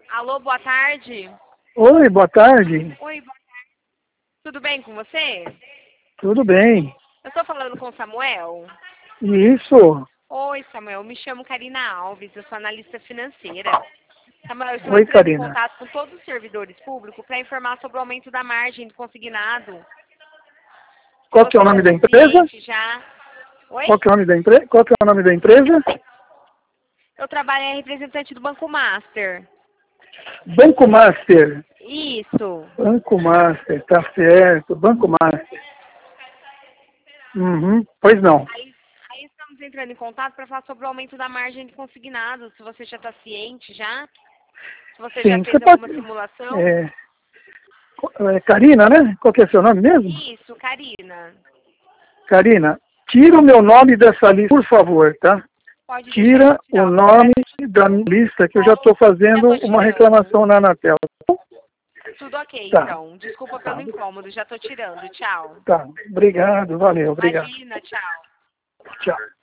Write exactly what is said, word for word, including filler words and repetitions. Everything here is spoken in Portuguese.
Alô, boa tarde. Oi, boa tarde. Oi, boa tarde. Tudo bem com você? Tudo bem? Eu estou falando com o Samuel. Isso. Oi, Samuel. Me chamo Karina Alves, eu sou analista financeira. Samuel, eu estou Oi, entrando em Karina. contato com todos os servidores públicos para informar sobre o aumento da margem do consignado. Qual que é o nome da empresa? Já. Oi? Qual que é o nome da empresa? Qual que é o nome da empresa? Eu trabalho em representante do Banco Master. Banco Master. Isso. Banco Master, tá certo. Banco Master. Uhum. Pois não. Aí, aí estamos entrando em contato para falar sobre o aumento da margem de consignado, se você já está ciente já, se você Sim, já você fez alguma pode... simulação. É, é, Karina, né? Qual que é seu nome mesmo? Isso, Karina. Karina, tira o meu nome dessa lista, por favor, tá? Pode deixar Tira que eu o tirar. nome da minha lista, que eu já estou fazendo uma reclamação na Anatel. Tudo ok, Tá, então. Desculpa tá, pelo incômodo, já estou tirando. Tchau. tá. Obrigado, valeu, obrigado. Imagina, tchau. Tchau.